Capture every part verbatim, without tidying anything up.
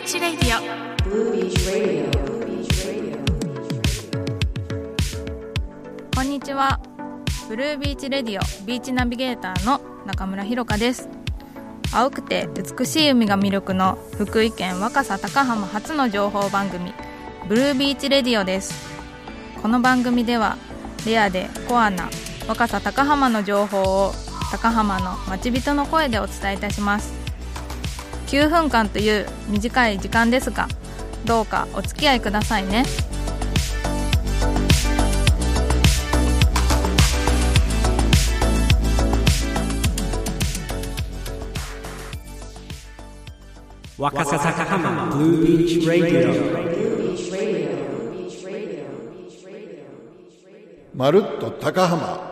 チレディオ。こんにちは。ブルービーチレディオビーチナビゲーターの中村ひろかです。青くて美しい海が魅力の福井県若狭高浜初の情報番組、ブルービーチレディオです。この番組ではレアでコアな若狭高浜の情報を高浜の町人の声でお伝えいたします。きゅうふんかんという短い時間ですが、どうかお付き合いくださいね。 若狭高浜ブルービーチラディオ。 まるっと高浜。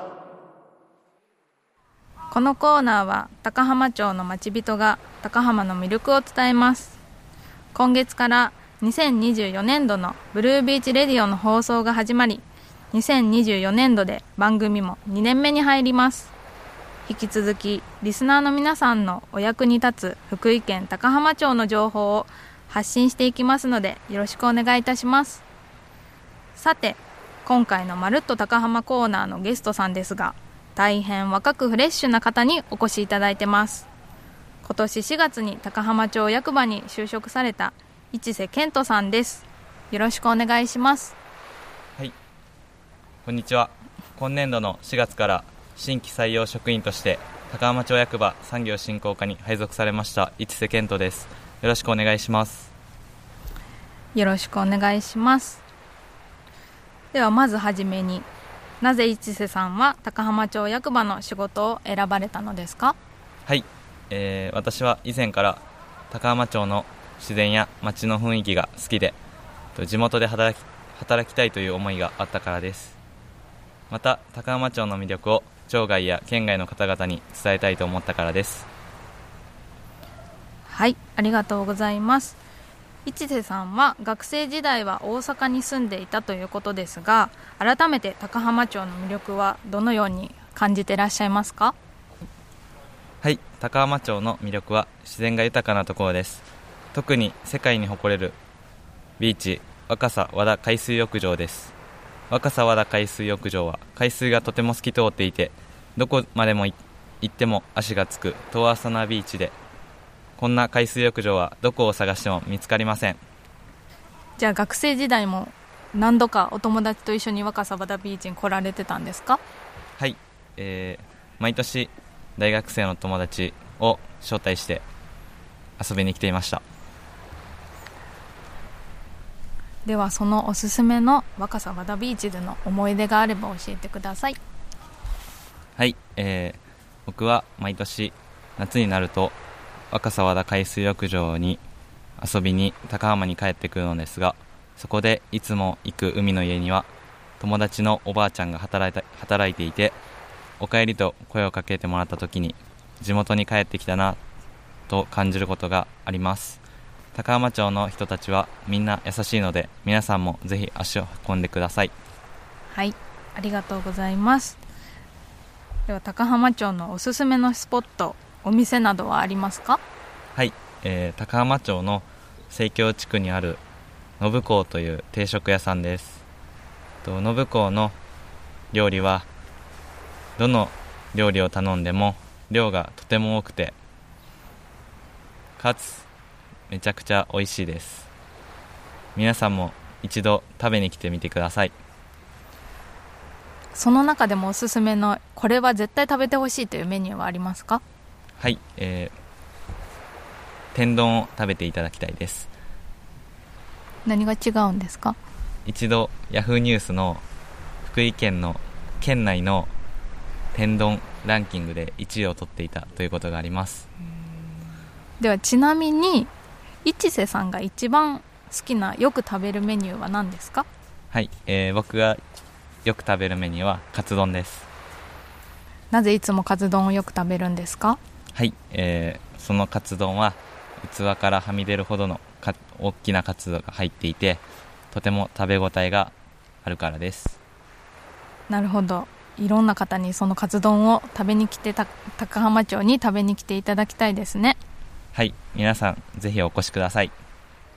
このコーナーは高浜町の町人が高浜の魅力を伝えます。今月からにせんにじゅうよねんどのブルービーチレディオの放送が始まり、にせんにじゅうよねんどで番組もにねんめに入ります。引き続きリスナーの皆さんのお役に立つ福井県高浜町の情報を発信していきますので、よろしくお願いいたします。さて、今回のまるっと高浜コーナーのゲストさんですが、大変若くフレッシュな方にお越しいただいてます。今年しがつに高浜町役場に就職された市瀬健人さんです。よろしくお願いします。 はい、こんにちは。今年度のしがつから新規採用職員として高浜町役場産業振興課に配属されました市瀬健人です。よろしくお願いします。 よろしくお願いします。ではまずはじめに、なぜ市瀬さんは高浜町役場の仕事を選ばれたのですか？ はい、えー、私は以前から高浜町の自然や町の雰囲気が好きで、地元で働き、働きたいという思いがあったからです。また高浜町の魅力を町外や県外の方々に伝えたいと思ったからです。 はい、ありがとうございます。市瀬さんは学生時代は大阪に住んでいたということですが、改めて高浜町の魅力はどのように感じてらっしゃいますか？ はい、高浜町の魅力は自然が豊かなところです。特に世界に誇れるビーチ、若狭和田海水浴場です。若狭和田海水浴場は海水がとても透き通っていて、どこまでも行っても足がつく遠浅なビーチで、こんな海水浴場はどこを探しても見つかりません。 じゃあ学生時代も何度かお友達と一緒に若狭和田ビーチに来られてたんですか？ はい、えー、毎年大学生の友達を招待して遊びに来ていました。 ではそのおすすめの若狭和田ビーチでの思い出があれば教えてください。 はい、えー、僕は毎年夏になると若狭和田海水浴場に遊びに高浜に帰ってくるのですが、そこでいつも行く海の家には友達のおばあちゃんが働いた、働いていて、お帰りと声をかけてもらった時に地元に帰ってきたなと感じることがあります。高浜町の人たちはみんな優しいので、皆さんもぜひ足を運んでください。 はい、ありがとうございます。では高浜町のおすすめのスポット、お店などはありますか？ はい、えー、高浜町の生協地区にある信港という定食屋さんです。と信港の料理はどの料理を頼んでも量がとても多くて、かつめちゃくちゃ美味しいです。皆さんも一度食べに来てみてください。 その中でもおすすめのこれは絶対食べてほしいというメニューはありますか？ はい、えー、天丼を食べていただきたいです。 何が違うんですか？ 一度ヤフーニュースの福井県の県内の天丼ランキングでいちいを取っていたということがあります。 ではちなみに市瀬さんが一番好きなよく食べるメニューは何ですか？ はい、えー、僕がよく食べるメニューはカツ丼です。 なぜいつもカツ丼をよく食べるんですか？ はい、えー、そのカツ丼は器からはみ出るほどのか大きなカツが入っていて、とても食べ応えがあるからです。 なるほど。いろんな方にそのカツ丼を食べに来てた高浜町に食べに来ていただきたいですね。 はい、皆さんぜひお越しください。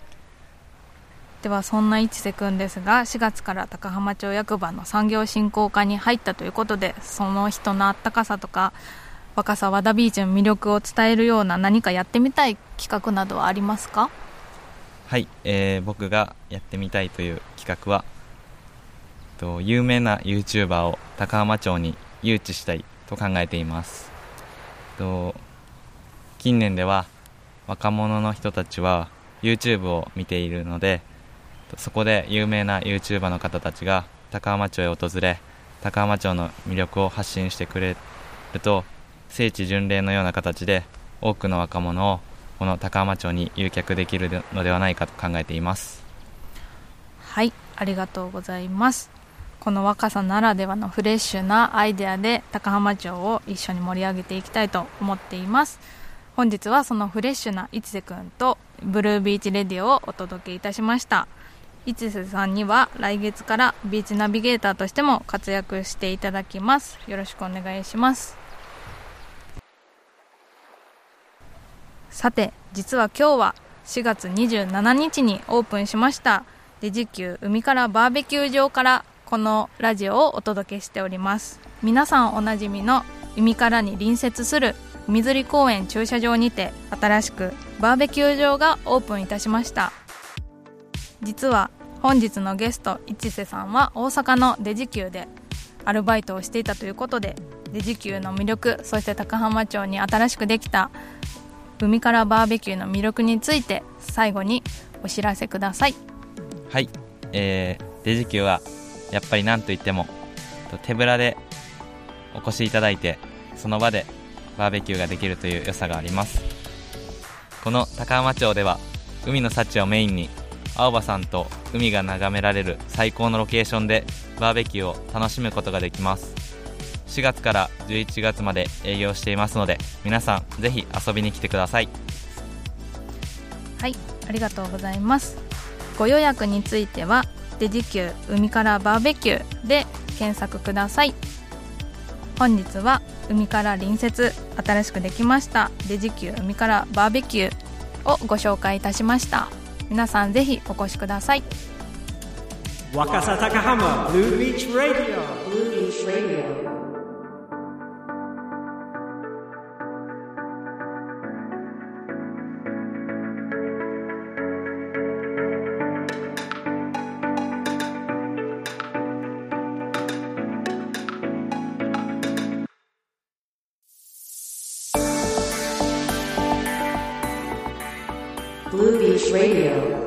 ではそんな市瀬くんですが、しがつから高浜町役場の産業振興課に入ったということで、その人のあったかさとか若狭和田ビーチの魅力を伝えるような何かやってみたい企画などはありますか？ はい、えー、僕がやってみたいという企画はと有名な YouTuber を高浜町に誘致したいと考えています。と近年では若者の人たちは YouTube を見ているので、そこで有名な YouTuber の方たちが高浜町へ訪れ、高浜町の魅力を発信してくれると、聖地巡礼のような形で多くの若者をこの高浜町に誘客できるのではないかと考えています。 はい、ありがとうございます。この若さならではのフレッシュなアイデアで高浜町を一緒に盛り上げていきたいと思っています。本日はそのフレッシュな市瀬くんとブルービーチレディオをお届けいたしました。市瀬さんには来月からビーチナビゲーターとしても活躍していただきます。よろしくお願いします。さて、実は今日はしがつにじゅうしちにちにオープンしましたデジキュー海からバーベキュー場からこのラジオをお届けしております。皆さんおなじみの海からに隣接する海釣り公園駐車場にて新しくバーベキュー場がオープンいたしました。実は本日のゲスト市瀬さんは大阪のデジキューでアルバイトをしていたということで、デジキューの魅力、そして高浜町に新しくできた海からバーベキューの魅力について最後にお知らせください。 はい、えー、デジキューはやっぱり何といっても手ぶらでお越しいただいて、その場でバーベキューができるという良さがあります。この高浜町では海の幸をメインに青葉さんと海が眺められる最高のロケーションでバーベキューを楽しむことができます。しがつからじゅういちがつまで営業していますので、皆さんぜひ遊びに来てください。 はい、ありがとうございます。ご予約についてはデジキュー海からバーベキューで検索ください。本日は海から隣接新しくできましたデジキュー海からバーベキューをご紹介いたしました。皆さんぜひお越しください。 若狭高浜ブルービーチラディオ。 ブルービーチラディオ。Blue Beach Radio。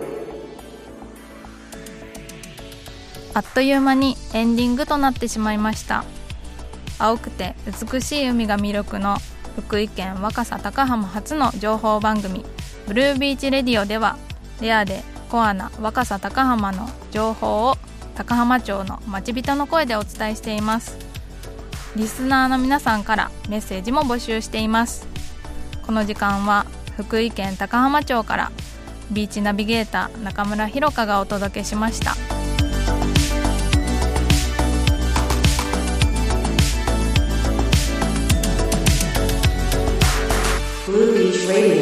あっという間にエンディングとなってしまいました。青くて美しい海が魅力の福井県若狭高浜初の情報番組ブルービーチレディオでは、レアでコアな若狭高浜の情報を高浜町の町人の声でお伝えしています。リスナーの皆さんからメッセージも募集しています。この時間は福井県高浜町からビーチナビゲーター中村ひろかがお届けしました。 Blue Beach Radio。